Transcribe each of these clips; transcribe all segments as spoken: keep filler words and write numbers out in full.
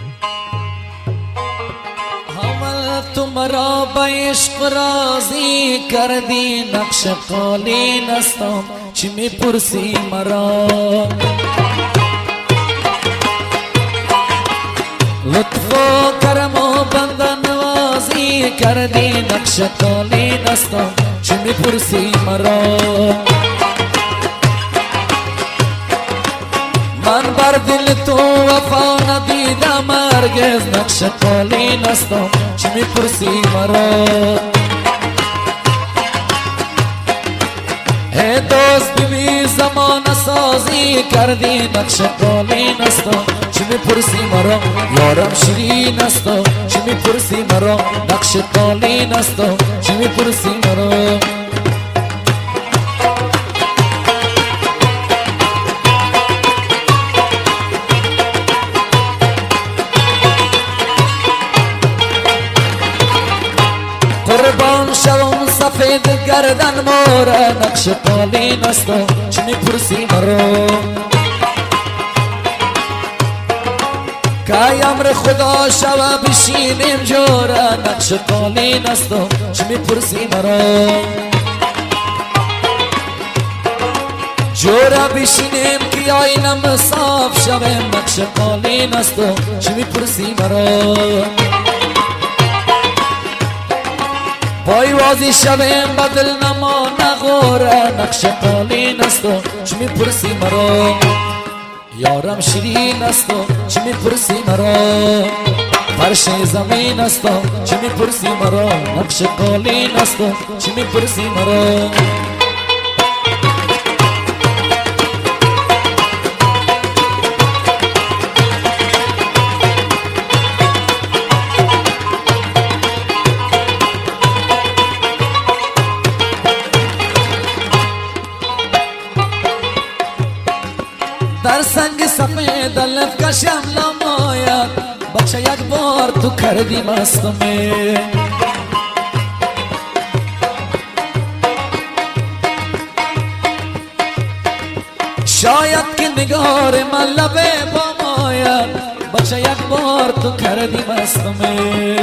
تو مرا به عشق راضی کردی، نقش قالین هستم چی میپرسی مرا؟ لطف و کرم و بنده نوازی کردی، نقش قالین هستم چی میپرسی مرا؟ من بر دل تو وفا ندیدم هرگز، نقش قالین هستم چی میپرسی مرا؟ ای دوست ببین زمانه سازی کردی، نقش قالین هستم چی میپرسی مرا؟ یارم شیرین هستم چی میپرسی مرا؟ نقش قالین هستم چی میپرسی مرا؟ قربان شوم سفید گردن مورا، نقش قالین هستم چی میپرسی مرا؟ که امر خدا شوه بشینیم جورا، نقش قالین هستم چی میپرسی مرا؟ جورا بشینیم که آینم صاف شویم، نقش قالین هستم چی میپرسی مرا؟ پای وازی شویم بدل نما نغوره، نقش قالین هستم چی میپرسی مرا؟ یارم شیرین هستم چی میپرسی مرا؟ فرش زمین هستم چی میپرسی مرا؟ نقش قالین هستم چی میپرسی مرا؟ در سنگ سفید لب کشم نماید، بچه یک بار تو کردی مستمی. شاید که نگار من لبه باماید، بچه یک بار تو کردی مستمی.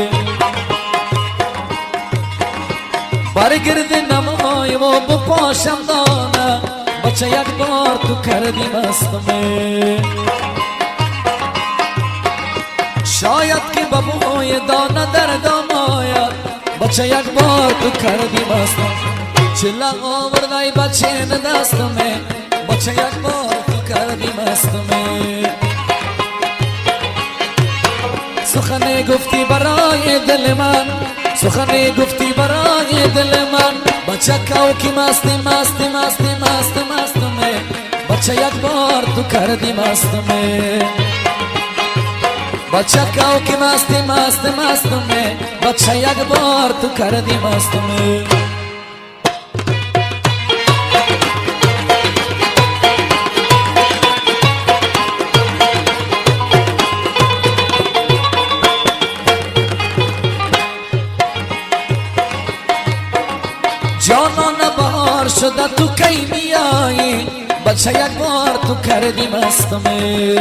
برگرد نمای و بپاشم دانه، بچه یک بار تو کردی مستمی. شاید که بابوی دانه در دام آید، بچه یک بار تو کردی مستمی. چلق آوردای بچه ندستمی، بچه یک بار تو کردی مستمی. سخنی گفتی برای دل من، سخنی گفتی برای دل من، بچه کاو کی مستی مستی مستی مستی مستمی. بچه یک بار تو کردی مستمی. بچه کاو کی مستی مستی مستمی، بچه یک بار تو کردی مستمی. جانان بهار شده تو کی میایی، بچه یک بار تو کردی مستمی.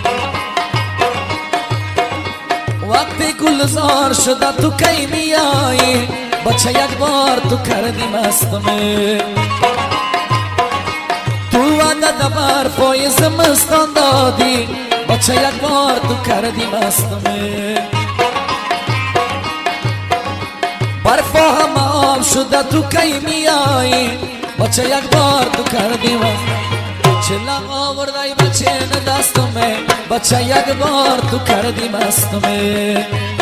وقتی گلزار شده تو کی میایی، بچه یک بار تو کردی مستمی. تو وعده برف و زمستان دادی، بچه یک بار تو کردی مستمی. برف هم آب شده تو کی میایی، بچه یک بار تو کردی مستمی. چلق آوردای بچه ندستمی، بچه یک بار تو کردی مستمی.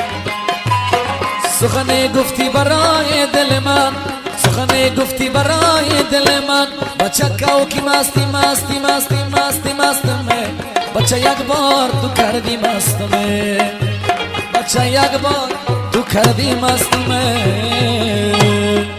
سخنی گفتی برای دل من، سخنی گفتی برای دل من، بچه کاو کی مستی مستی مستی مستی مستمی. بچه یک بار تو کردی مستمی. بچه یک بار تو کردی مستمی.